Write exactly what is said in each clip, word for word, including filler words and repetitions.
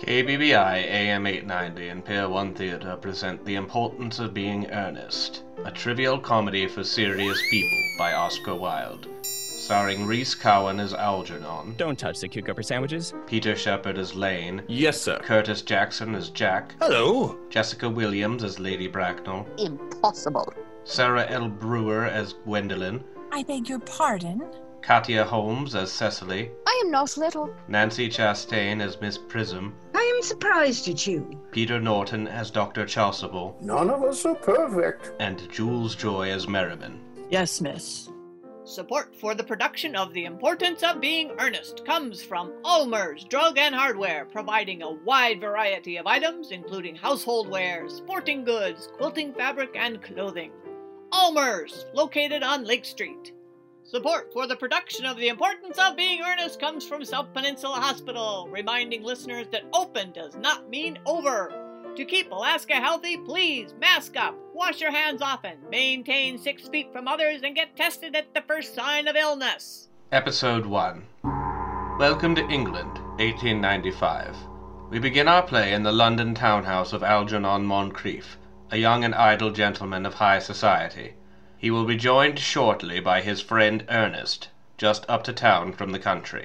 K B B I A M eight ninety and Pier one Theatre present The Importance of Being Earnest, a trivial comedy for serious people by Oscar Wilde, starring Rhys Cowan as Algernon. Don't touch the cucumber sandwiches. Peter Shepard as Lane. Yes, sir. Curtis Jackson as Jack. Hello. Jessica Williams as Lady Bracknell. Impossible. Sarah L. Brewer as Gwendolyn. I beg your pardon? Katia Holmes as Cecily. I am not little. Nancy Chastain as Miss Prism. I am surprised at you. Peter Norton as Doctor Chasuble. None of us are perfect. And Jules Joy as Merriman. Yes, miss. Support for the production of The Importance of Being Earnest comes from Allmer's Drug and Hardware, providing a wide variety of items, including household wares, sporting goods, quilting fabric, and clothing. Allmer's, located on Lake Street. Support for the production of The Importance of Being Earnest comes from South Peninsula Hospital, reminding listeners that open does not mean over. To keep Alaska healthy, please mask up, wash your hands often, maintain six feet from others, and get tested at the first sign of illness. Episode one. Welcome to England, eighteen ninety-five. We begin our play in the London townhouse of Algernon Moncrief, a young and idle gentleman of high society. He will be joined shortly by his friend Ernest, just up to town from the country.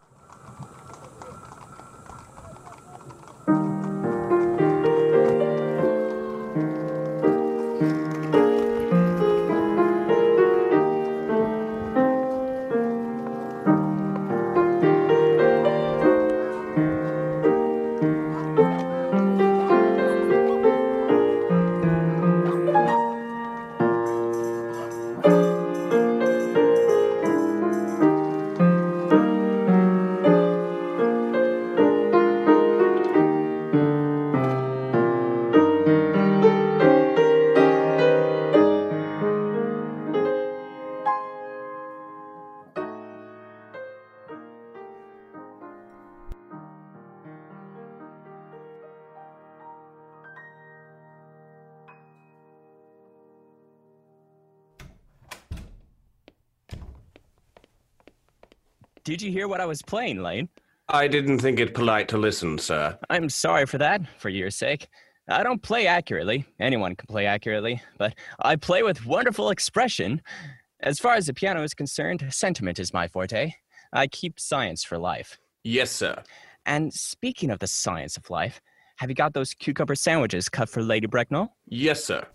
Did you hear what I was playing, Lane? I didn't think it polite to listen, sir. I'm sorry for that, for your sake. I don't play accurately. Anyone can play accurately, but I play with wonderful expression. As far as the piano is concerned, sentiment is my forte. I keep science for life. Yes, sir. And speaking of the science of life, have you got those cucumber sandwiches cut for Lady Bracknell? Yes, sir.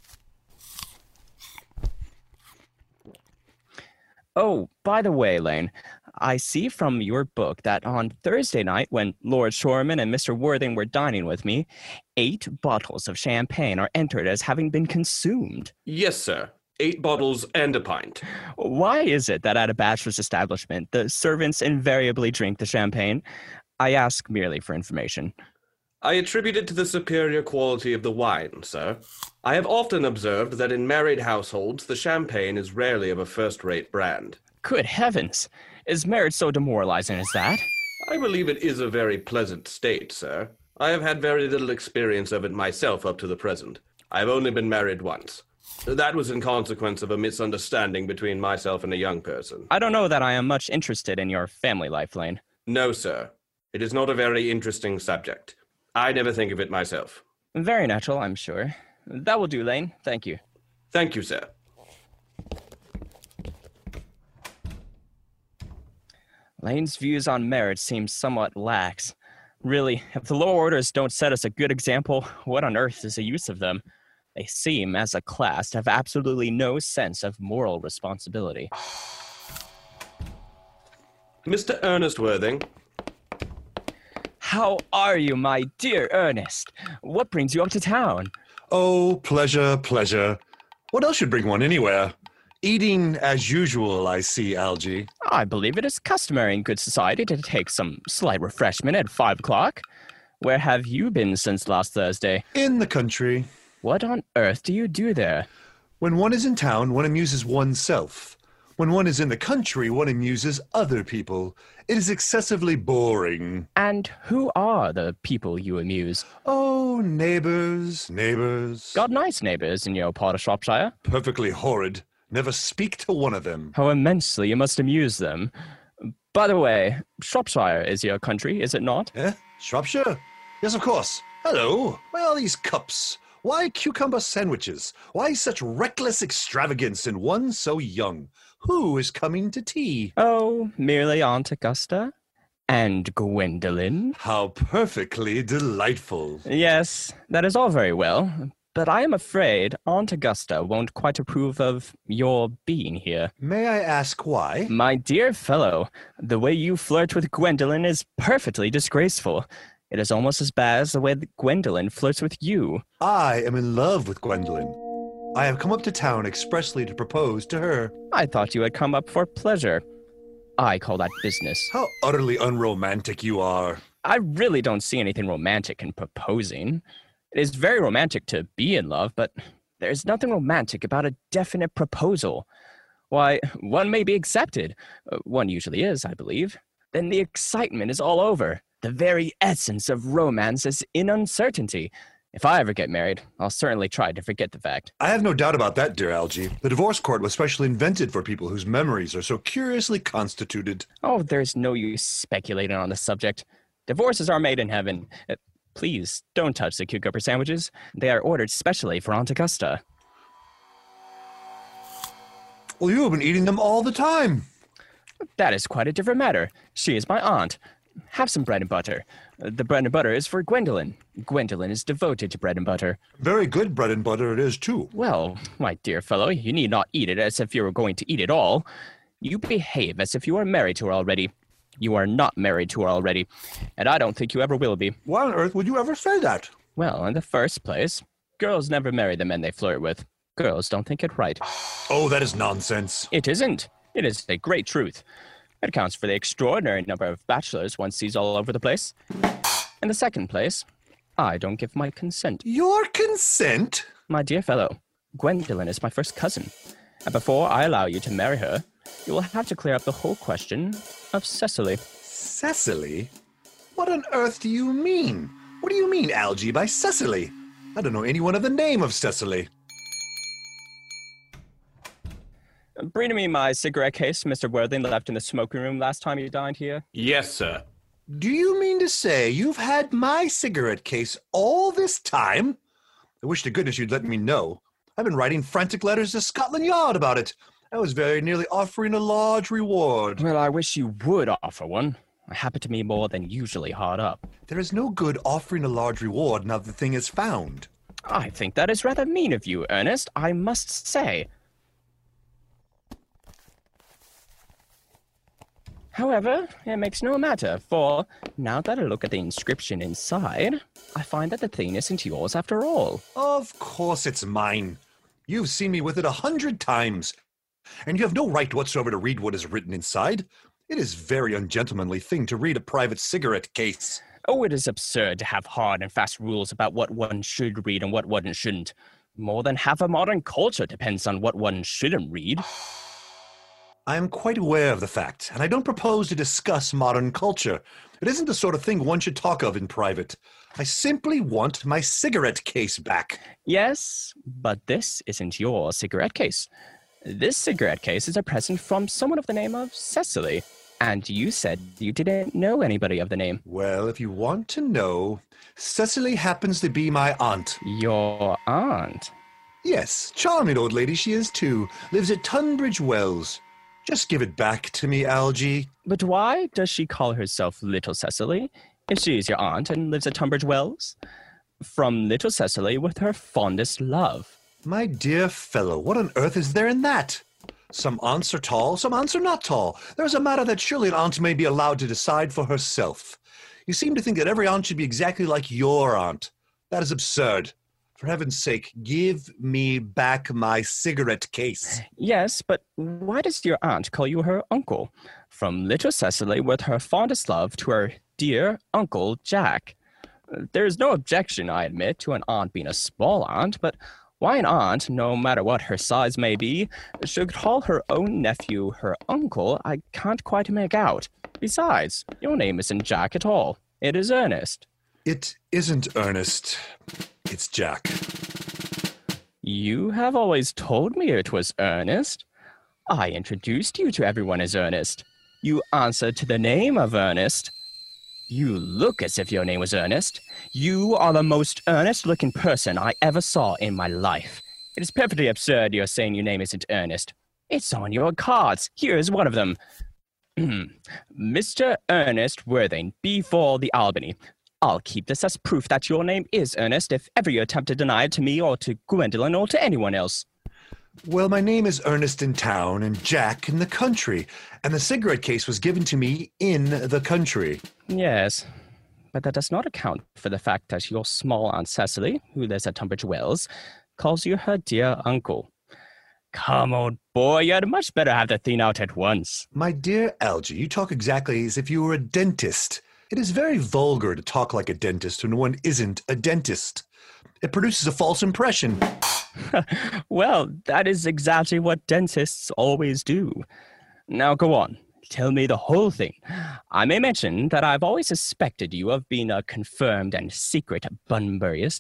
Oh, by the way, Lane, I see from your book that on Thursday night, when Lord Shoreman and Mister Worthing were dining with me, eight bottles of champagne are entered as having been consumed. Yes, sir. Eight bottles and a pint. Why is it that at a bachelor's establishment, the servants invariably drink the champagne? I ask merely for information. I attribute it to the superior quality of the wine, sir. I have often observed that in married households, the champagne is rarely of a first-rate brand. Good heavens! Is marriage so demoralizing as that? I believe it is a very pleasant state, sir. I have had very little experience of it myself up to the present. I have only been married once. That was in consequence of a misunderstanding between myself and a young person. I don't know that I am much interested in your family life, Lane. No, sir. It is not a very interesting subject. I never think of it myself. Very natural, I'm sure. That will do, Lane. Thank you. Thank you, sir. Lane's views on marriage seem somewhat lax. Really, if the lower orders don't set us a good example, what on earth is the use of them? They seem, as a class, to have absolutely no sense of moral responsibility. Mister Ernest Worthing. How are you, my dear Ernest? What brings you up to town? Oh, pleasure, pleasure. What else should bring one anywhere? Eating as usual, I see, Algy. I believe it is customary in good society to take some slight refreshment at five o'clock. Where have you been since last Thursday? In the country. What on earth do you do there? When one is in town, one amuses oneself. When one is in the country, one amuses other people. It is excessively boring. And who are the people you amuse? Oh, neighbours, neighbours. Got nice neighbours in your part of Shropshire? Perfectly horrid. Never speak to one of them. How immensely you must amuse them. By the way, Shropshire is your country, is it not? Eh? Shropshire? Yes, of course. Hello. Why all these cups? Why cucumber sandwiches? Why such reckless extravagance in one so young? Who is coming to tea? Oh, merely Aunt Augusta and Gwendolen. How perfectly delightful. Yes, that is all very well, but I am afraid Aunt Augusta won't quite approve of your being here. May I ask why? My dear fellow, the way you flirt with Gwendolen is perfectly disgraceful. It is almost as bad as the way that Gwendolen flirts with you. I am in love with Gwendolen. I have come up to town expressly to propose to her. I thought you had come up for pleasure. I call that business. How utterly unromantic you are. I really don't see anything romantic in proposing. It is very romantic to be in love, but there's nothing romantic about a definite proposal. Why, one may be accepted. One usually is, I believe. Then the excitement is all over. The very essence of romance is in uncertainty. If I ever get married, I'll certainly try to forget the fact. I have no doubt about that, dear Algie. The divorce court was specially invented for people whose memories are so curiously constituted. Oh, there's no use speculating on the subject. Divorces are made in heaven. Uh, please, don't touch the cucumber sandwiches. They are ordered specially for Aunt Augusta. Well, you have been eating them all the time. That is quite a different matter. She is my aunt. Have some bread and butter. Uh, The bread and butter is for Gwendolen. Gwendolen is devoted to bread and butter. Very good bread and butter it is, too. Well, my dear fellow, you need not eat it as if you were going to eat it all. You behave as if you are married to her already. You are not married to her already, and I don't think you ever will be. Why on earth would you ever say that? Well, in the first place, girls never marry the men they flirt with. Girls don't think it right. Oh, that is nonsense. It isn't. It is a great truth. It accounts for the extraordinary number of bachelors one sees all over the place. In the second place, I don't give my consent. Your consent? My dear fellow, Gwendolen is my first cousin, and before I allow you to marry her, you will have to clear up the whole question of Cecily. Cecily? What on earth do you mean? What do you mean, Algie, by Cecily? I don't know anyone of the name of Cecily. Bring me my cigarette case Mister Worthing left in the smoking room last time you dined here. Yes, sir. Do you mean to say you've had my cigarette case all this time? I wish to goodness you'd let me know. I've been writing frantic letters to Scotland Yard about it. I was very nearly offering a large reward. Well, I wish you would offer one. I happen to be more than usually hard up. There is no good offering a large reward now the thing is found. I think that is rather mean of you, Ernest, I must say. However, it makes no matter, for now that I look at the inscription inside, I find that the thing isn't yours after all. Of course it's mine. You've seen me with it a hundred times, and you have no right whatsoever to read what is written inside. It is a very ungentlemanly thing to read a private cigarette case. Oh, it is absurd to have hard and fast rules about what one should read and what one shouldn't. More than half of modern culture depends on what one shouldn't read. I am quite aware of the fact, and I don't propose to discuss modern culture. It isn't the sort of thing one should talk of in private. I simply want my cigarette case back. Yes, but this isn't your cigarette case. This cigarette case is a present from someone of the name of Cecily, and you said you didn't know anybody of the name. Well, if you want to know, Cecily happens to be my aunt. Your aunt? Yes, charming old lady she is too. Lives at Tunbridge Wells. Just give it back to me, Algie. But why does she call herself Little Cecily if she is your aunt and lives at Tunbridge Wells? From Little Cecily with her fondest love. My dear fellow, what on earth is there in that? Some aunts are tall, some aunts are not tall. There's a matter that surely an aunt may be allowed to decide for herself. You seem to think that every aunt should be exactly like your aunt. That is absurd. For heaven's sake, give me back my cigarette case. Yes, but why does your aunt call you her uncle? From Little Cecily with her fondest love to her dear Uncle Jack. There's no objection, I admit, to an aunt being a small aunt, but why an aunt, no matter what her size may be, should call her own nephew her uncle, I can't quite make out. Besides, your name isn't Jack at all. It is Ernest. It isn't Ernest. It's Jack. You have always told me it was Ernest. I introduced you to everyone as Ernest. You answered to the name of Ernest. You look as if your name was Ernest. You are the most earnest-looking person I ever saw in my life. It is perfectly absurd you're saying your name isn't Ernest. It's on your cards. Here's one of them. Mister Ernest Worthing, B four the Albany. I'll keep this as proof that your name is Ernest if ever you attempt to deny it to me or to Gwendolyn or to anyone else. Well, my name is Ernest in town and Jack in the country, and the cigarette case was given to me in the country. Yes, but that does not account for the fact that your small Aunt Cecily, who lives at Tunbridge Wells, calls you her dear uncle. Come, old boy, you'd much better have the thing out at once. My dear Algy, you talk exactly as if you were a dentist. It is very vulgar to talk like a dentist when one isn't a dentist. It produces a false impression. Well, that is exactly what dentists always do. Now go on. Tell me the whole thing. I may mention that I've always suspected you of being a confirmed and secret Bunburyist.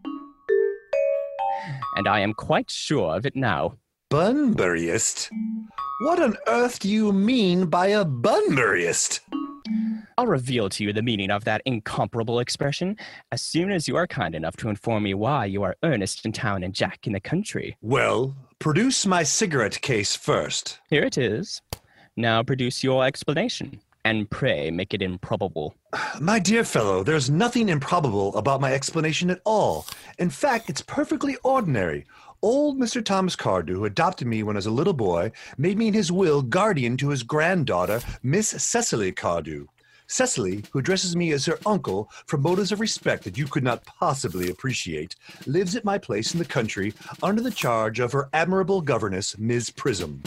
And I am quite sure of it now. Bunburyist? What on earth do you mean by a Bunburyist? I'll reveal to you the meaning of that incomparable expression as soon as you are kind enough to inform me why you are Ernest in town and Jack in the country. Well, produce my cigarette case first. Here it is. Now produce your explanation, and pray make it improbable. My dear fellow, there's nothing improbable about my explanation at all. In fact, it's perfectly ordinary. Old Mister Thomas Cardew, who adopted me when I was a little boy, made me in his will guardian to his granddaughter, Miss Cecily Cardew. Cecily, who addresses me as her uncle for motives of respect that you could not possibly appreciate, lives at my place in the country under the charge of her admirable governess, Miss Prism.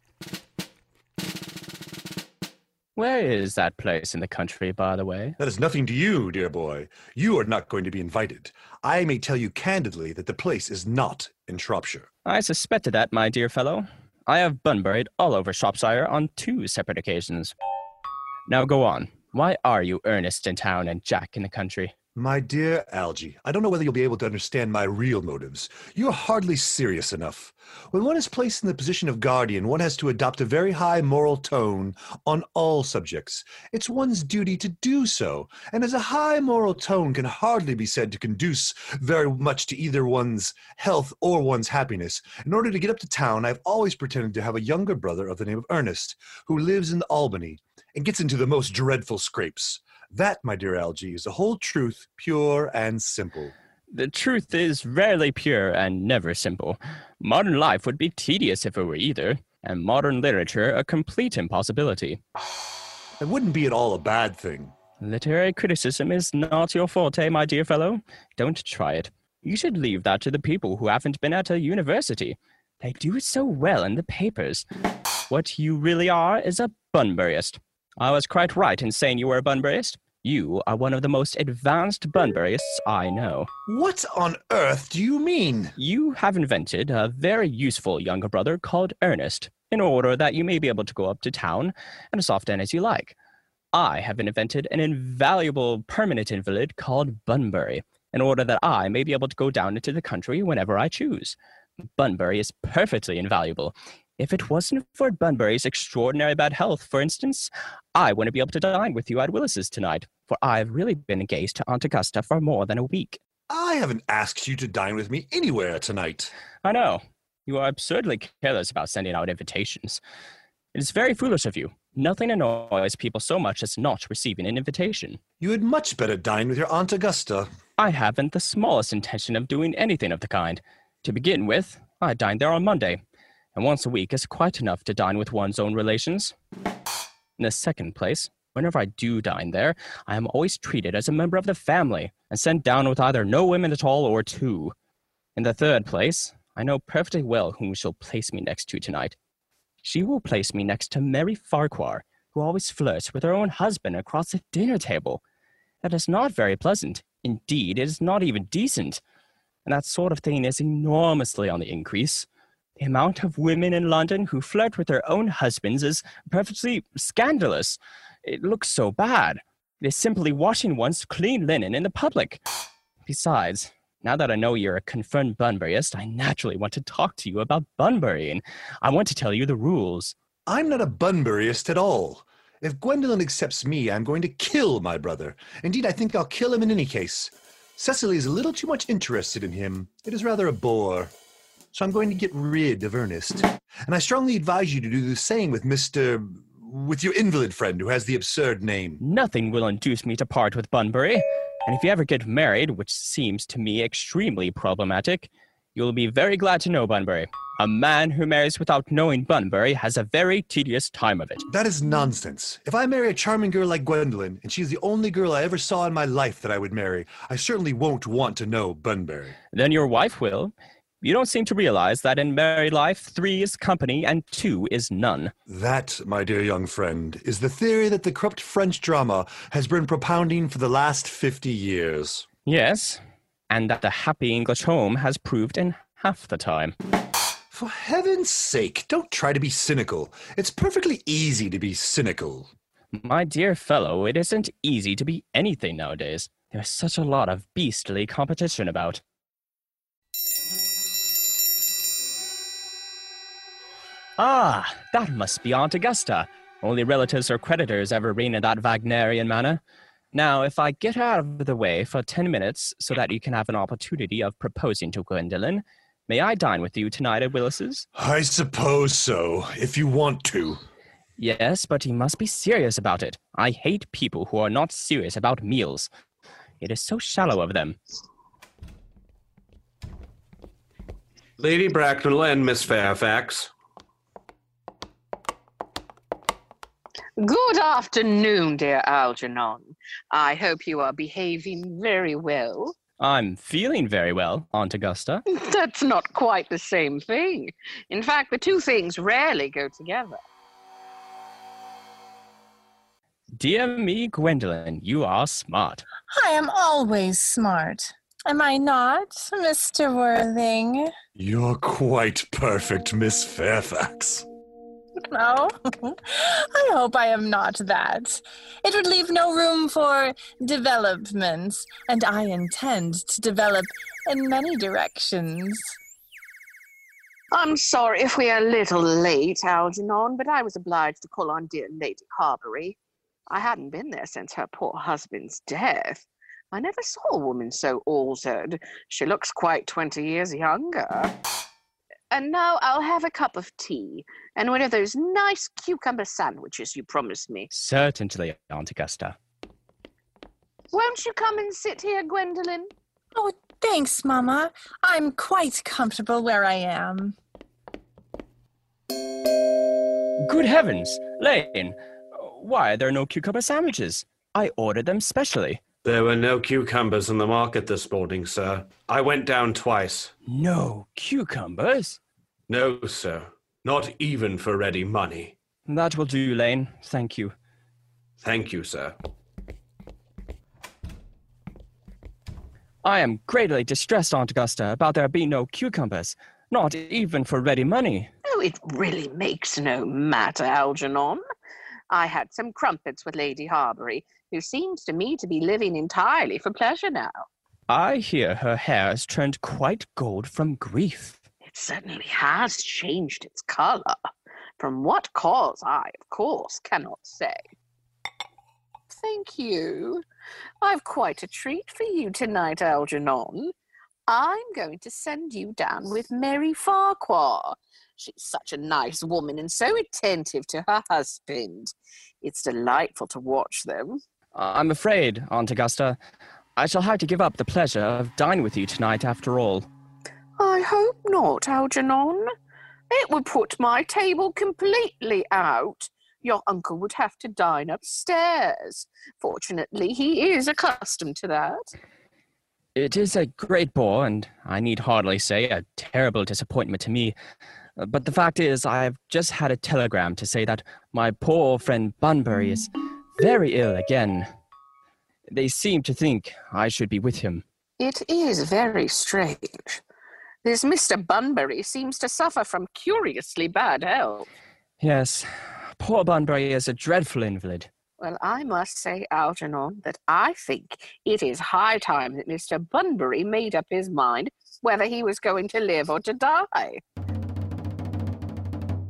Where is that place in the country, by the way? That is nothing to you, dear boy. You are not going to be invited. I may tell you candidly that the place is not in Shropshire. I suspected that, my dear fellow. I have Bunburied all over Shropshire on two separate occasions. Now go on. Why are you Ernest in town and Jack in the country? My dear Algy, I don't know whether you'll be able to understand my real motives. You're hardly serious enough. When one is placed in the position of guardian, one has to adopt a very high moral tone on all subjects. It's one's duty to do so, and as a high moral tone can hardly be said to conduce very much to either one's health or one's happiness. In order to get up to town, I've always pretended to have a younger brother of the name of Ernest, who lives in Albany, and gets into the most dreadful scrapes. That, my dear Algy, is the whole truth, pure and simple. The truth is rarely pure and never simple. Modern life would be tedious if it were either, and modern literature a complete impossibility. It wouldn't be at all a bad thing. Literary criticism is not your forte, my dear fellow. Don't try it. You should leave that to the people who haven't been at a university. They do it so well in the papers. What you really are is a Bunburyist. I was quite right in saying you were a Bunburyist. You are one of the most advanced Bunburyists I know. What on earth do you mean? You have invented a very useful younger brother called Ernest, in order that you may be able to go up to town and as often as you like. I have invented an invaluable permanent invalid called Bunbury, in order that I may be able to go down into the country whenever I choose. Bunbury is perfectly invaluable. If it wasn't for Bunbury's extraordinary bad health, for instance, I wouldn't be able to dine with you at Willis's tonight, for I've really been engaged to Aunt Augusta for more than a week. I haven't asked you to dine with me anywhere tonight. I know. You are absurdly careless about sending out invitations. It is very foolish of you. Nothing annoys people so much as not receiving an invitation. You had much better dine with your Aunt Augusta. I haven't the smallest intention of doing anything of the kind. To begin with, I dined there on Monday, and once a week is quite enough to dine with one's own relations. In the second place, whenever I do dine there, I am always treated as a member of the family, and sent down with either no women at all or two. In the third place, I know perfectly well whom she'll place me next to tonight. She will place me next to Mary Farquhar, who always flirts with her own husband across the dinner table. That is not very pleasant. Indeed, it is not even decent. And that sort of thing is enormously on the increase. The amount of women in London who flirt with their own husbands is perfectly scandalous. It looks so bad. It is simply washing one's clean linen in the public. Besides, now that I know you're a confirmed Bunburyist, I naturally want to talk to you about Bunburying. I want to tell you the rules. I'm not a Bunburyist at all. If Gwendolen accepts me, I'm going to kill my brother. Indeed, I think I'll kill him in any case. Cecily is a little too much interested in him. It is rather a bore. So I'm going to get rid of Ernest. And I strongly advise you to do the same with Mister with your invalid friend who has the absurd name. Nothing will induce me to part with Bunbury. And if you ever get married, which seems to me extremely problematic, you'll be very glad to know Bunbury. A man who marries without knowing Bunbury has a very tedious time of it. That is nonsense. If I marry a charming girl like Gwendolen, and she's the only girl I ever saw in my life that I would marry, I certainly won't want to know Bunbury. Then your wife will. You don't seem to realize that in married life, three is company and two is none. That, my dear young friend, is the theory that the corrupt French drama has been propounding for the last fifty years. Yes, and that the happy English home has proved in half the time. For heaven's sake, don't try to be cynical. It's perfectly easy to be cynical. My dear fellow, it isn't easy to be anything nowadays. There's such a lot of beastly competition about. Ah, that must be Aunt Augusta. Only relatives or creditors ever reign in that Wagnerian manner. Now, if I get her out of the way for ten minutes so that you can have an opportunity of proposing to Gwendolen, may I dine with you tonight at Willis's? I suppose so, if you want to. Yes, but you must be serious about it. I hate people who are not serious about meals. It is so shallow of them. Lady Bracknell and Miss Fairfax. Good afternoon, dear Algernon. I hope you are behaving very well. I'm feeling very well, Aunt Augusta. That's not quite the same thing. In fact, the two things rarely go together. Dear me, Gwendolen, you are smart. I am always smart. Am I not, Mister Worthing? You're quite perfect, Miss Fairfax. No, I hope I am not that. It would leave no room for development, and I intend to develop in many directions. I'm sorry if we are a little late, Algernon, but I was obliged to call on dear Lady Carberry. I hadn't been there since her poor husband's death. I never saw a woman so altered. She looks quite twenty years younger. And now I'll have a cup of tea and one of those nice cucumber sandwiches you promised me. Certainly, Aunt Augusta. Won't you come and sit here, Gwendolen? Oh, thanks, Mama. I'm quite comfortable where I am. Good heavens, Lane, why are there no cucumber sandwiches? I ordered them specially. There were no cucumbers in the market this morning, sir. I went down twice. No cucumbers? No, sir. Not even for ready money. That will do, Lane. Thank you. Thank you, sir. I am greatly distressed, Aunt Augusta, about there being no cucumbers. Not even for ready money. Oh, it really makes no matter, Algernon. I had some crumpets with Lady Harbury, who seems to me to be living entirely for pleasure now. I hear her hair has turned quite gold from grief. It certainly has changed its colour. From what cause, I, of course, cannot say. Thank you. I've quite a treat for you tonight, Algernon. I'm going to send you down with Mary Farquhar. She's such a nice woman and so attentive to her husband. It's delightful to watch them. I'm afraid, Aunt Augusta, I shall have to give up the pleasure of dining with you tonight after all. I hope not, Algernon. It would put my table completely out. Your uncle would have to dine upstairs. Fortunately, he is accustomed to that. It is a great bore, and I need hardly say a terrible disappointment to me. But the fact is, I have just had a telegram to say that my poor old friend Bunbury is very ill again. They seem to think I should be with him. It is very strange. This Mister Bunbury seems to suffer from curiously bad health. Yes, poor Bunbury is a dreadful invalid. Well, I must say, Algernon, that I think it is high time that Mister Bunbury made up his mind whether he was going to live or to die.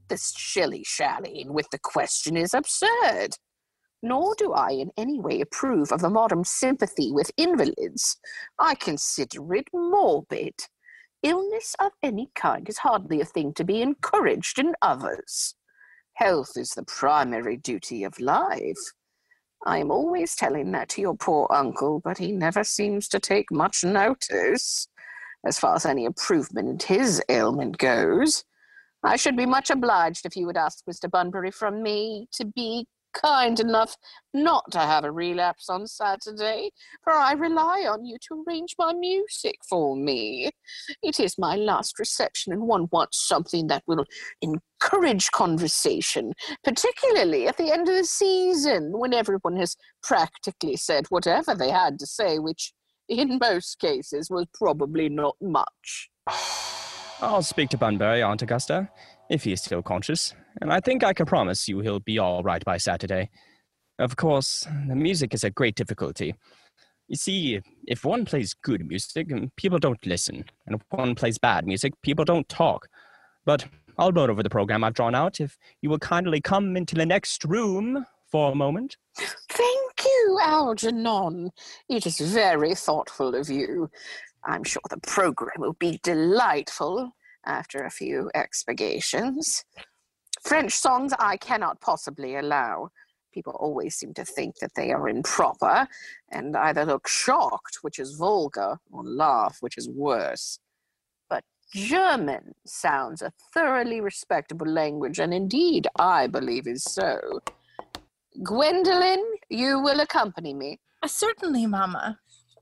This shilly-shallying with the question is absurd. Nor do I in any way approve of the modern sympathy with invalids. I consider it morbid. Illness of any kind is hardly a thing to be encouraged in others. Health is the primary duty of life. I am always telling that to your poor uncle, but he never seems to take much notice. As far as any improvement in his ailment goes, I should be much obliged if you would ask Mister Bunbury from me to be kind enough not to have a relapse on Saturday, for I rely on you to arrange my music for me. It is my last reception, and one wants something that will encourage conversation, particularly at the end of the season, when everyone has practically said whatever they had to say, which in most cases was probably not much. I'll speak to Bunbury, Aunt Augusta, if he is still conscious, and I think I can promise you he'll be all right by Saturday. Of course, the music is a great difficulty. You see, if one plays good music, people don't listen, and if one plays bad music, people don't talk. But I'll note over the program I've drawn out if you will kindly come into the next room for a moment. Thank you, Algernon. It is very thoughtful of you. I'm sure the program will be delightful after a few expurgations. French songs I cannot possibly allow. People always seem to think that they are improper, and either look shocked, which is vulgar, or laugh, which is worse. But German sounds a thoroughly respectable language, and indeed I believe is so. Gwendolyn, you will accompany me. Uh, certainly, Mama.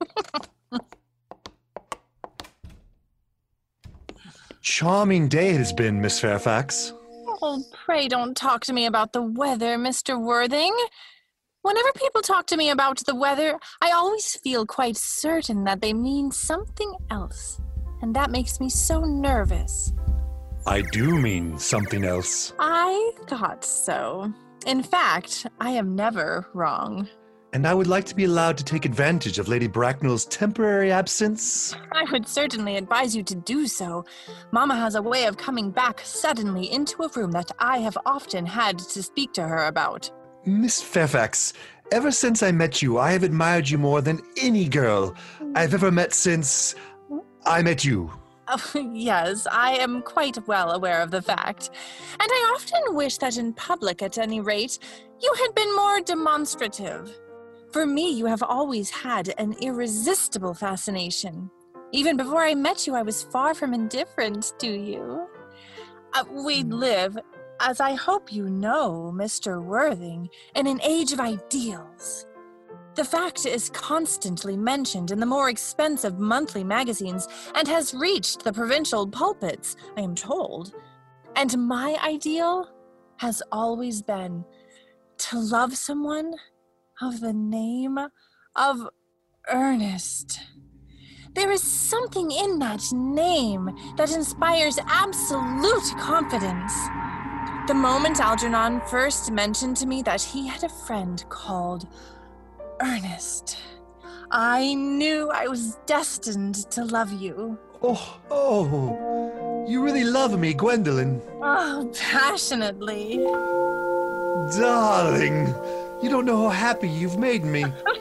Charming day it has been, Miss Fairfax. Oh, pray don't talk to me about the weather, Mister Worthing. Whenever people talk to me about the weather, I always feel quite certain that they mean something else. And that makes me so nervous. I do mean something else. I thought so. In fact, I am never wrong. And I would like to be allowed to take advantage of Lady Bracknell's temporary absence. I would certainly advise you to do so. Mama has a way of coming back suddenly into a room that I have often had to speak to her about. Miss Fairfax, ever since I met you, I have admired you more than any girl I've ever met since I met you. Oh, yes, I am quite well aware of the fact. And I often wish that in public, at any rate, you had been more demonstrative. For me, you have always had an irresistible fascination. Even before I met you, I was far from indifferent to you. Uh, we live, as I hope you know, Mister Worthing, in an age of ideals. The fact is constantly mentioned in the more expensive monthly magazines and has reached the provincial pulpits, I am told. And my ideal has always been to love someone of the name of Ernest. There is something in that name that inspires absolute confidence. The moment Algernon first mentioned to me that he had a friend called Ernest, I knew I was destined to love you. Oh, oh, you really love me, Gwendolyn. Oh, passionately. Darling, you don't know how happy you've made me.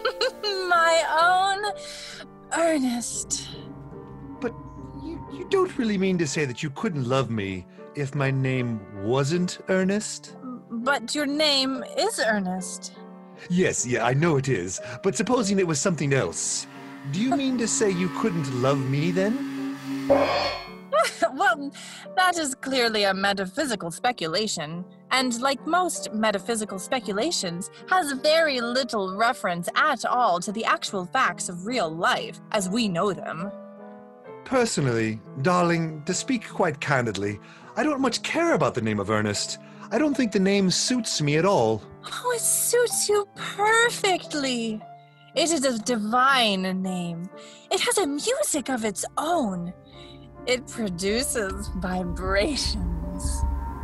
My own Ernest. But you, you don't really mean to say that you couldn't love me if my name wasn't Ernest? But your name is Ernest. Yes, yeah, I know it is. But supposing it was something else, do you mean to say you couldn't love me then? Well, that is clearly a metaphysical speculation, and like most metaphysical speculations, has very little reference at all to the actual facts of real life as we know them. Personally, darling, to speak quite candidly, I don't much care about the name of Ernest. I don't think the name suits me at all. Oh, it suits you perfectly. It is a divine name. It has a music of its own. It produces vibrations.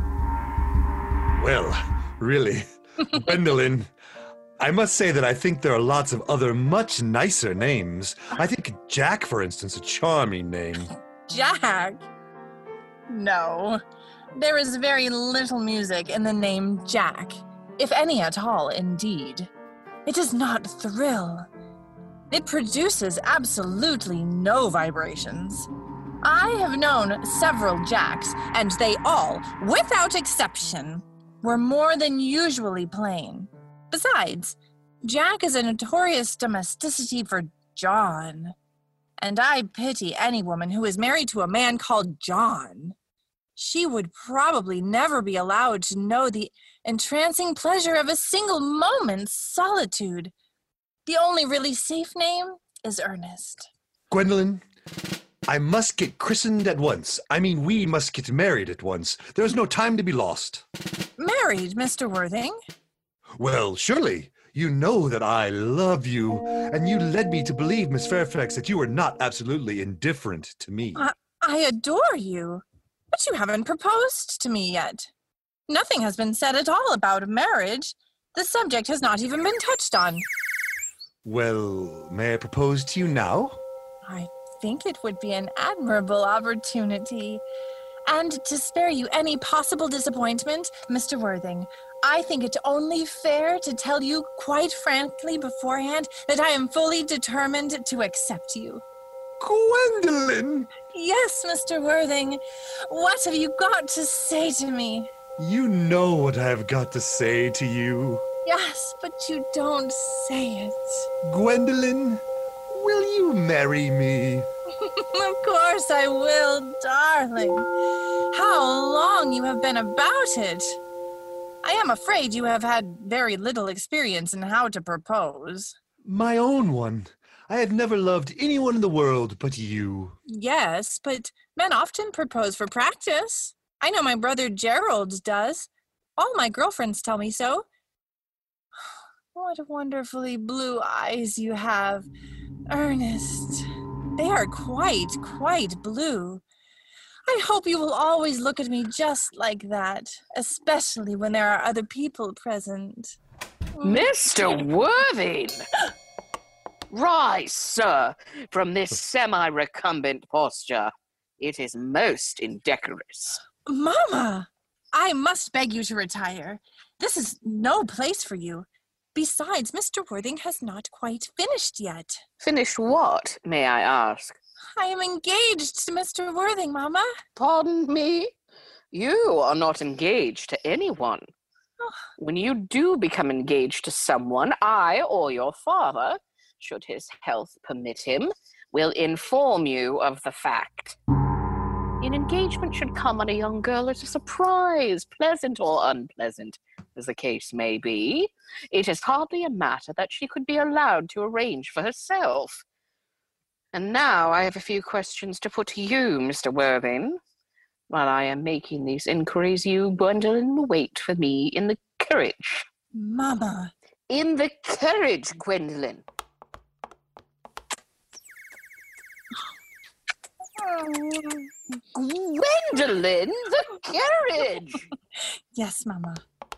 Well, really, Gwendolyn, I must say that I think there are lots of other much nicer names. I think Jack, for instance, a charming name. Jack? No. There is very little music in the name Jack, if any at all, indeed. It does not thrill. It produces absolutely no vibrations. I have known several Jacks, and they all, without exception, were more than usually plain. Besides, Jack is a notorious domesticity for John, and I pity any woman who is married to a man called John. She would probably never be allowed to know the entrancing pleasure of a single moment's solitude. The only really safe name is Ernest. Gwendolyn, I must get christened at once. I mean, we must get married at once. There is no time to be lost. Married, Mister Worthing? Well, surely. You know that I love you, and you led me to believe, Miss Fairfax, that you were not absolutely indifferent to me. I, I adore you, but you haven't proposed to me yet. Nothing has been said at all about marriage. The subject has not even been touched on. Well, may I propose to you now? I think it would be an admirable opportunity. And to spare you any possible disappointment, Mister Worthing, I think it only fair to tell you quite frankly beforehand that I am fully determined to accept you. Gwendolyn! Yes, Mister Worthing. What have you got to say to me? You know what I have got to say to you. Yes, but you don't say it. Gwendolyn, will you marry me? Of course I will, darling. How long you have been about it. I am afraid you have had very little experience in how to propose. My own one. I have never loved anyone in the world but you. Yes, but men often propose for practice. I know my brother Gerald does. All my girlfriends tell me so. What wonderfully blue eyes you have, Ernest. They are quite, quite blue. I hope you will always look at me just like that, especially when there are other people present. Mister Worthing! Rise, sir, from this semi-recumbent posture. It is most indecorous. Mama! I must beg you to retire. This is no place for you. Besides, Mister Worthing has not quite finished yet. Finished what, may I ask? I am engaged to Mister Worthing, Mama. Pardon me? You are not engaged to anyone. Oh. When you do become engaged to someone, I or your father, should his health permit him, will inform you of the fact. An engagement should come on a young girl as a surprise, pleasant or unpleasant, as the case may be. It is hardly a matter that she could be allowed to arrange for herself. And now I have a few questions to put to you, Mister Worthing. While I am making these inquiries, you, Gwendolyn, wait for me in the carriage. Mama. In the carriage, Gwendolyn. Gwendolyn, the carriage! Yes, Mama.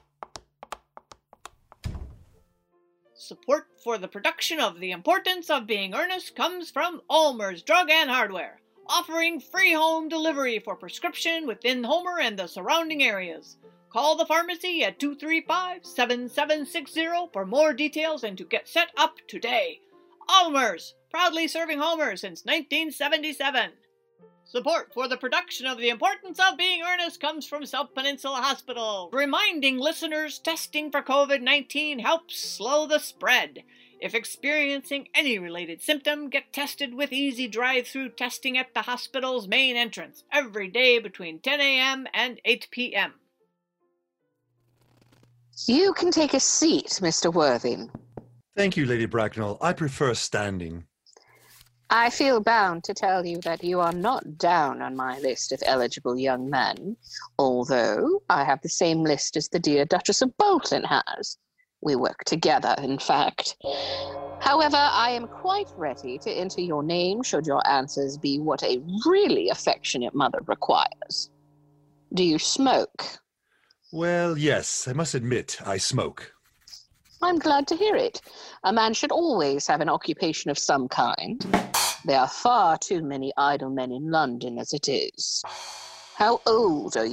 Support for the production of The Importance of Being Earnest comes from Ulmer's Drug and Hardware, offering free home delivery for prescription within Homer and the surrounding areas. Call the pharmacy at two three five, seven seven six zero for more details and to get set up today. Ulmer's, proudly serving Homer since nineteen seventy-seven. Support for the production of The Importance of Being Earnest comes from South Peninsula Hospital, reminding listeners testing for COVID nineteen helps slow the spread. If experiencing any related symptom, get tested with easy drive-through testing at the hospital's main entrance every day between ten a.m. and eight p.m. You can take a seat, Mister Worthing. Thank you, Lady Bracknell. I prefer standing. I feel bound to tell you that you are not down on my list of eligible young men, although I have the same list as the dear Duchess of Bolton has. We work together, in fact. However, I am quite ready to enter your name should your answers be what a really affectionate mother requires. Do you smoke? Well, yes, I must admit I smoke. I'm glad to hear it. A man should always have an occupation of some kind. There are far too many idle men in London as it is. How old are you?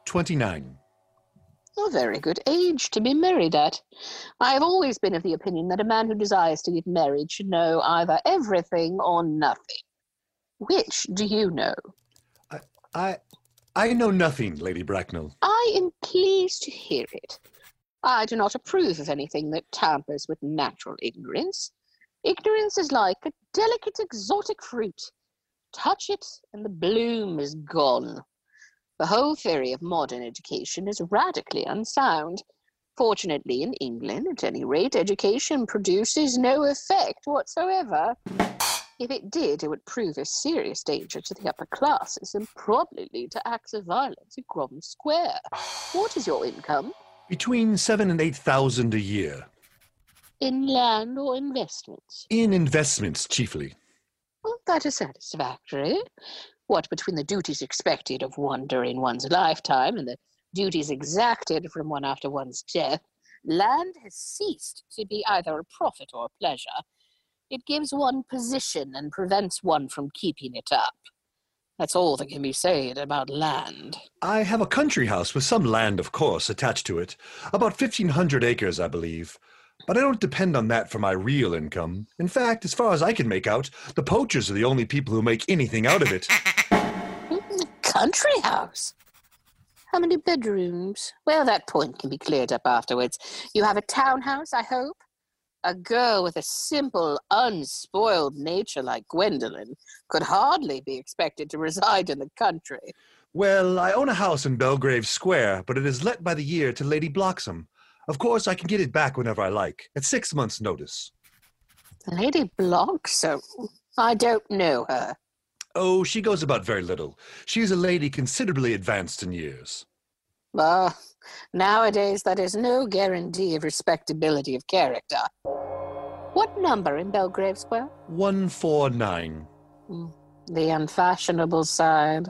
twenty-nine. A very good age to be married at. I have always been of the opinion that a man who desires to get married should know either everything or nothing. Which do you know? I, I, I know nothing, Lady Bracknell. I am pleased to hear it. I do not approve of anything that tampers with natural ignorance. Ignorance is like a delicate exotic fruit. Touch it and the bloom is gone. The whole theory of modern education is radically unsound. Fortunately, in England, at any rate, education produces no effect whatsoever. If it did, it would prove a serious danger to the upper classes and probably lead to acts of violence at Grosvenor Square. What is your income? Between seven and eight thousand a year. In land or investments? In investments, chiefly. Well, that is satisfactory. What between the duties expected of one during one's lifetime and the duties exacted from one after one's death, land has ceased to be either a profit or a pleasure. It gives one position and prevents one from keeping it up. That's all that can be said about land. I have a country house with some land, of course, attached to it. About fifteen hundred acres, I believe. But I don't depend on that for my real income. In fact, as far as I can make out, the poachers are the only people who make anything out of it. Country house? How many bedrooms? Well, that point can be cleared up afterwards. You have a townhouse, I hope? A girl with a simple, unspoiled nature like Gwendolen could hardly be expected to reside in the country. Well, I own a house in Belgrave Square, but it is let by the year to Lady Bloxham. Of course, I can get it back whenever I like, at six months' notice. Lady Bloxham? I don't know her. Oh, she goes about very little. She is a lady considerably advanced in years. Ah, nowadays that is no guarantee of respectability of character. What number in Belgrave Square? one forty-nine. Mm, the unfashionable side.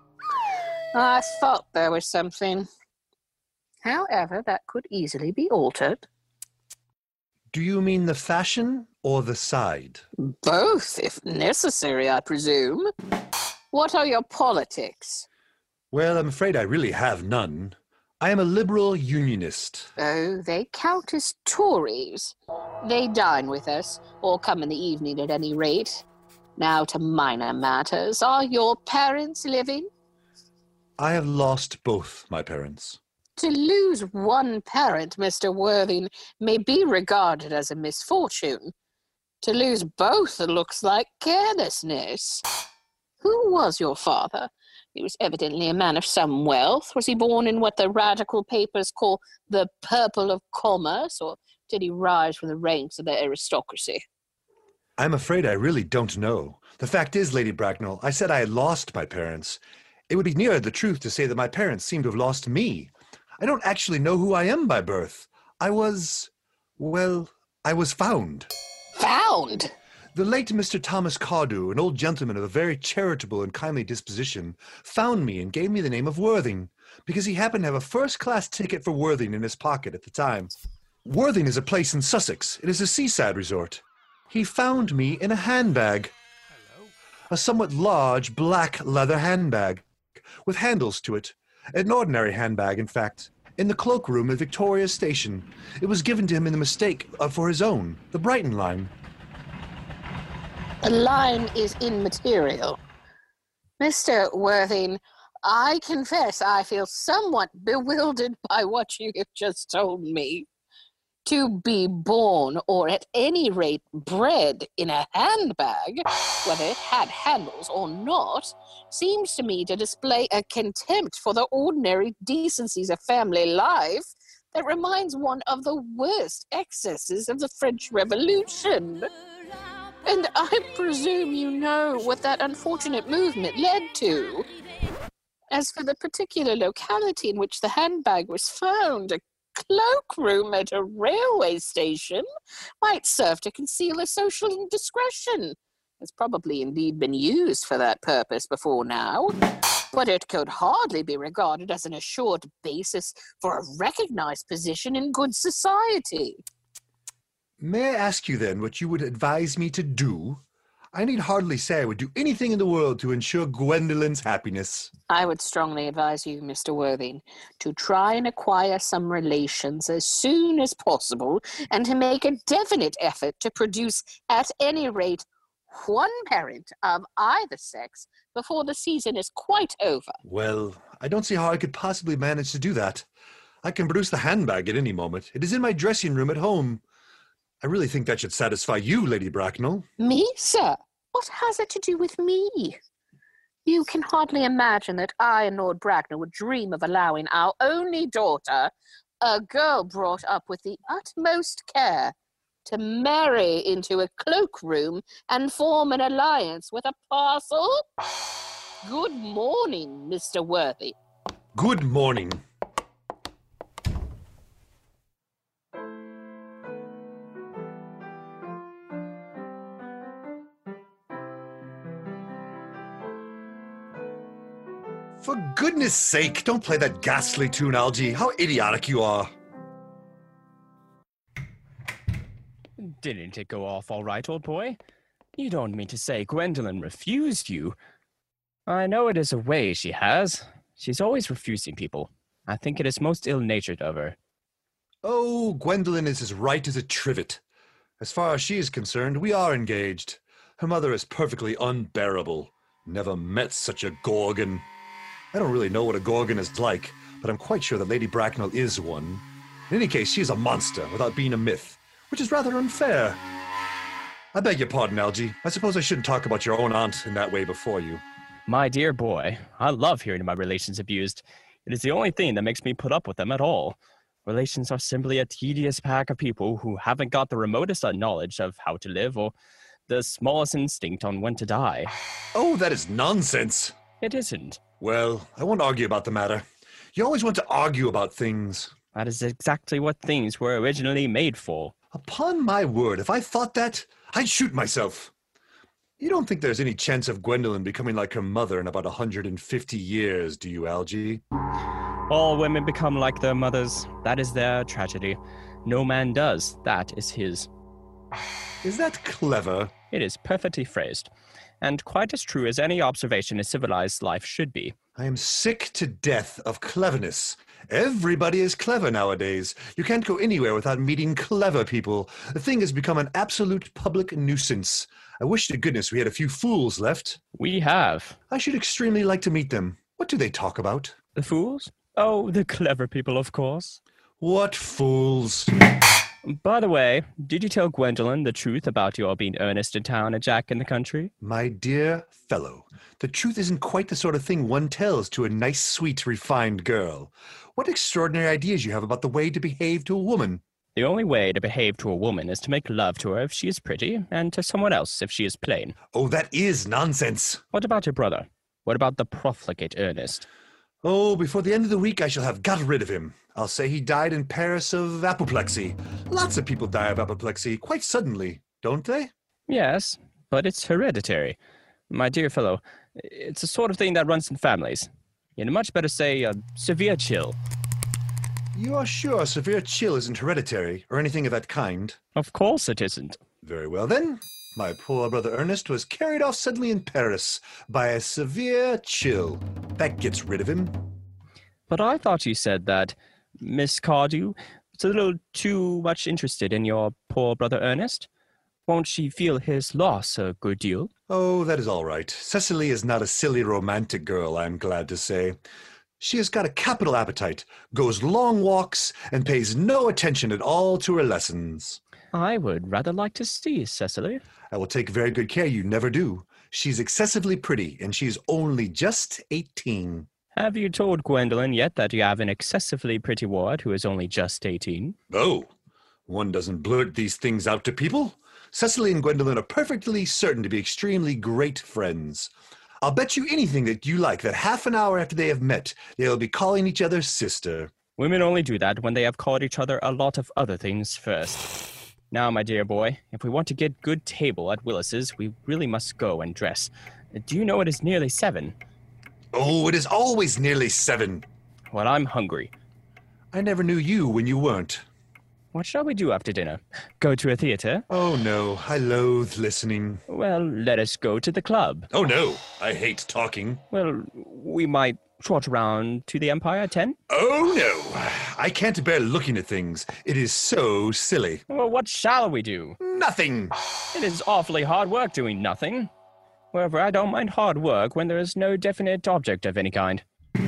I thought there was something. However, that could easily be altered. Do you mean the fashion or the side? Both, if necessary, I presume. What are your politics? Well, I'm afraid I really have none. I am a liberal unionist. Oh, they count as Tories. They dine with us, or come in the evening at any rate. Now to minor matters. Are your parents living? I have lost both my parents. To lose one parent, Mister Worthing, may be regarded as a misfortune. To lose both looks like carelessness. Who was your father? He was evidently a man of some wealth. Was he born in what the radical papers call the purple of commerce, or did he rise from the ranks of the aristocracy? I'm afraid I really don't know. The fact is, Lady Bracknell, I said I had lost my parents. It would be nearer the truth to say that my parents seem to have lost me. I don't actually know who I am by birth. I was, well, I was found. Found? The late Mister Thomas Cardew, an old gentleman of a very charitable and kindly disposition, found me and gave me the name of Worthing, because he happened to have a first-class ticket for Worthing in his pocket at the time. Worthing is a place in Sussex. It is a seaside resort. He found me in a handbag. Hello? A somewhat large black leather handbag, with handles to it. An ordinary handbag, in fact, in the cloakroom at Victoria Station. It was given to him in the mistake uh, for his own, the Brighton line. The line is immaterial. Mister Worthing, I confess I feel somewhat bewildered by what you have just told me. To be born, or at any rate bred, in a handbag, whether it had handles or not, seems to me to display a contempt for the ordinary decencies of family life that reminds one of the worst excesses of the French Revolution. And I presume you know what that unfortunate movement led to. As for the particular locality in which the handbag was found, a cloakroom at a railway station might serve to conceal a social indiscretion. It's probably indeed been used for that purpose before now, but it could hardly be regarded as an assured basis for a recognized position in good society. May I ask you then what you would advise me to do? I need hardly say I would do anything in the world to ensure Gwendolyn's happiness. I would strongly advise you, Mister Worthing, to try and acquire some relations as soon as possible and to make a definite effort to produce, at any rate, one parent of either sex before the season is quite over. Well, I don't see how I could possibly manage to do that. I can produce the handbag at any moment. It is in my dressing room at home. I really think that should satisfy you, Lady Bracknell. Me, sir? What has it to do with me? You can hardly imagine that I and Lord Bracknell would dream of allowing our only daughter, a girl brought up with the utmost care, to marry into a cloakroom and form an alliance with a parcel? Good morning, Mister Worthy. Good morning. For goodness sake, don't play that ghastly tune, Algy. How idiotic you are. Didn't it go off all right, old boy? You don't mean to say Gwendolyn refused you? I know it is a way she has. She's always refusing people. I think it is most ill-natured of her. Oh, Gwendolyn is as right as a trivet. As far as she is concerned, we are engaged. Her mother is perfectly unbearable. Never met such a gorgon. I don't really know what a gorgon is like, but I'm quite sure that Lady Bracknell is one. In any case, she is a monster without being a myth, which is rather unfair. I beg your pardon, Algy. I suppose I shouldn't talk about your own aunt in that way before you. My dear boy, I love hearing my relations abused. It is the only thing that makes me put up with them at all. Relations are simply a tedious pack of people who haven't got the remotest knowledge of how to live or the smallest instinct on when to die. Oh, that is nonsense. It isn't. Well, I won't argue about the matter. You always want to argue about things. That is exactly what things were originally made for. Upon my word, if I thought that, I'd shoot myself. You don't think there's any chance of Gwendolyn becoming like her mother in about one hundred fifty years, do you, Algy? All women become like their mothers. That is their tragedy. No man does. That is his. Is that clever? It is perfectly phrased, and quite as true as any observation a civilized life should be. I am sick to death of cleverness. Everybody is clever nowadays. You can't go anywhere without meeting clever people. The thing has become an absolute public nuisance. I wish to goodness we had a few fools left. We have. I should extremely like to meet them. What do they talk about? The fools? Oh, the clever people, of course. What fools? By the way, did you tell Gwendolyn the truth about your being Ernest in town and Jack in the country? My dear fellow, the truth isn't quite the sort of thing one tells to a nice, sweet, refined girl. What extraordinary ideas you have about the way to behave to a woman. The only way to behave to a woman is to make love to her if she is pretty, and to someone else if she is plain. Oh, that is nonsense. What about your brother? What about the profligate Ernest? Oh, before the end of the week I shall have got rid of him. I'll say he died in Paris of apoplexy. Lots of people die of apoplexy quite suddenly, don't they? Yes, but it's hereditary. My dear fellow, it's the sort of thing that runs in families. You'd much better say a severe chill. You are sure a severe chill isn't hereditary, or anything of that kind? Of course it isn't. Very well then. My poor brother Ernest was carried off suddenly in Paris by a severe chill. That gets rid of him. But I thought you said that Miss Cardew was a little too much interested in your poor brother Ernest. Won't she feel his loss a good deal? Oh, that is all right. Cecily is not a silly romantic girl, I'm glad to say. She has got a capital appetite, goes long walks, and pays no attention at all to her lessons. I would rather like to see Cecily. I will take very good care you never do. She's excessively pretty, and she's only just eighteen. Have you told Gwendolyn yet that you have an excessively pretty ward who is only just eighteen? Oh, one doesn't blurt these things out to people. Cecily and Gwendolyn are perfectly certain to be extremely great friends. I'll bet you anything that you like that half an hour after they have met, they'll be calling each other sister. Women only do that when they have called each other a lot of other things first. Now, my dear boy, if we want to get good table at Willis's, we really must go and dress. Do you know it is nearly seven? Oh, it is always nearly seven. Well, I'm hungry. I never knew you when you weren't. What shall we do after dinner? Go to a theater? Oh no, I loathe listening. Well, let us go to the club. Oh no, I hate talking. Well, we might trot around to the Empire at ten? Oh no, I can't bear looking at things. It is so silly. Well, what shall we do? Nothing. It is awfully hard work doing nothing. However, I don't mind hard work when there is no definite object of any kind.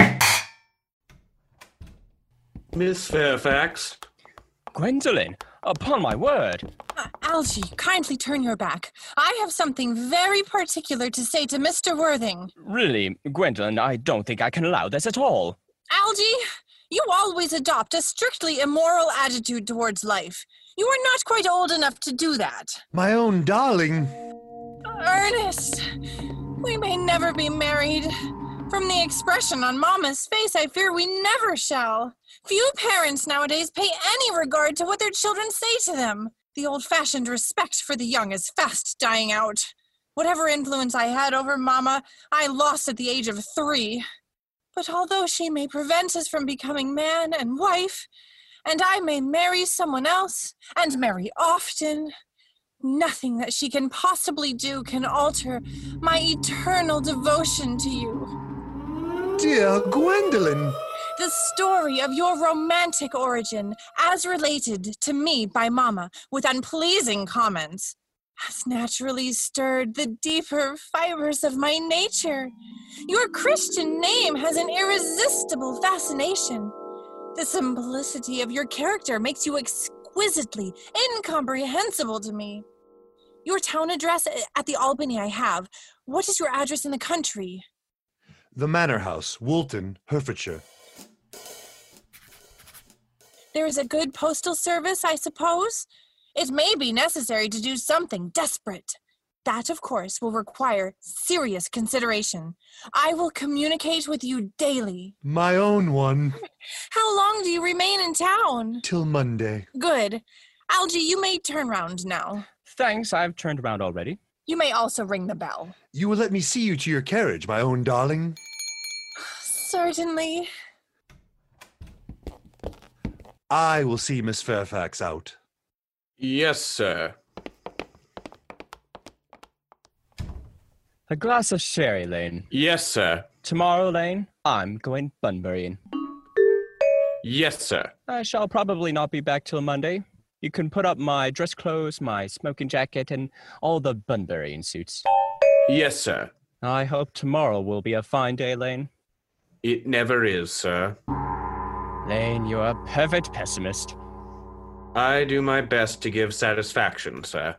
Miss Fairfax? Gwendolen, upon my word. Uh, Algy, kindly turn your back. I have something very particular to say to Mister Worthing. Really, Gwendolen, I don't think I can allow this at all. Algy, you always adopt a strictly immoral attitude towards life. You are not quite old enough to do that. My own darling. Ernest, we may never be married. From the expression on Mama's face, I fear we never shall. Few parents nowadays pay any regard to what their children say to them. The old-fashioned respect for the young is fast dying out. Whatever influence I had over Mama, I lost at the age of three. But although she may prevent us from becoming man and wife, and I may marry someone else, and marry often, nothing that she can possibly do can alter my eternal devotion to you. Dear Gwendolen. The story of your romantic origin, as related to me by Mama with unpleasing comments, has naturally stirred the deeper fibers of my nature. Your Christian name has an irresistible fascination. The simplicity of your character makes you exquisitely incomprehensible to me. Your town address at the Albany I have. What is your address in the country? The Manor House, Woolton, Herefordshire. There is a good postal service, I suppose? It may be necessary to do something desperate. That, of course, will require serious consideration. I will communicate with you daily. My own one. How long do you remain in town? Till Monday. Good. Algy, you may turn round now. Thanks, I've turned around already. You may also ring the bell. You will let me see you to your carriage, my own darling? Certainly. I will see Miss Fairfax out. Yes, sir. A glass of sherry, Lane. Yes, sir. Tomorrow, Lane, I'm going Bunburying. Yes, sir. I shall probably not be back till Monday. You can put up my dress clothes, my smoking jacket, and all the Bunburying suits. Yes, sir. I hope tomorrow will be a fine day, Lane. It never is, sir. Lane, you're a perfect pessimist. I do my best to give satisfaction, sir.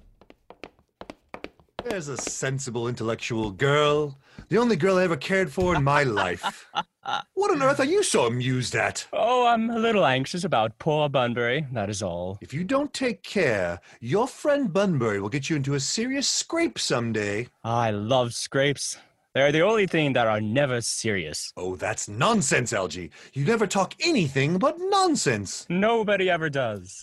There's a sensible, intellectual girl. The only girl I ever cared for in my life. What on earth are you so amused at? Oh, I'm a little anxious about poor Bunbury, that is all. If you don't take care, your friend Bunbury will get you into a serious scrape someday. I love scrapes. They're the only thing that are never serious. Oh, that's nonsense, Algy. You never talk anything but nonsense. Nobody ever does.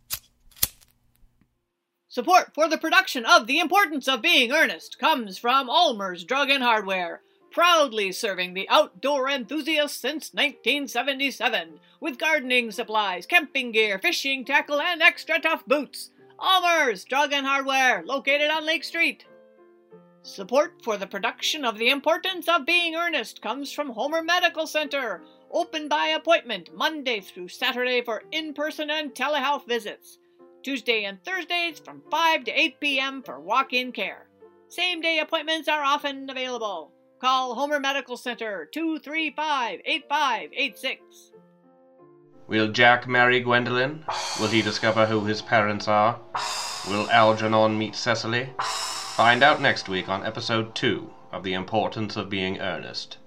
Support for the production of The Importance of Being Earnest comes from Ulmer's Drug and Hardware, proudly serving the outdoor enthusiast since nineteen seventy-seven, with gardening supplies, camping gear, fishing tackle, and extra tough boots. Ulmer's Drug and Hardware, located on Lake Street. Support for the production of The Importance of Being Earnest comes from Homer Medical Center, open by appointment Monday through Saturday for in-person and telehealth visits. Tuesday and Thursdays from five to eight p.m. for walk-in care. Same-day appointments are often available. Call Homer Medical Center two three five, eight five eight six. Will Jack marry Gwendolen? Will he discover who his parents are? Will Algernon meet Cecily? Find out next week on episode two of The Importance of Being Earnest.